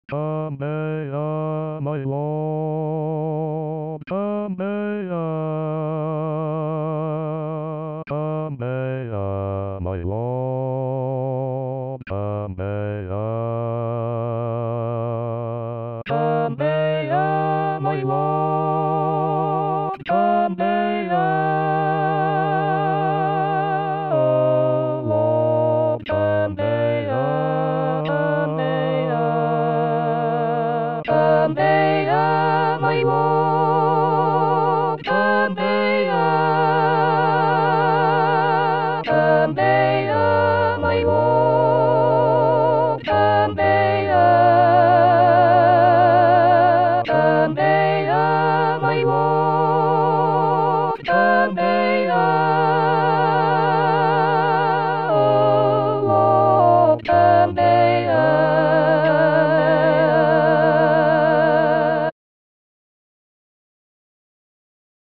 Kamea, my lord, Kamea, Kamea, my lord, Kamea, Kamea, my lord, Kamea, oh Lord, Kamea, Kamea, Kamea, my lord.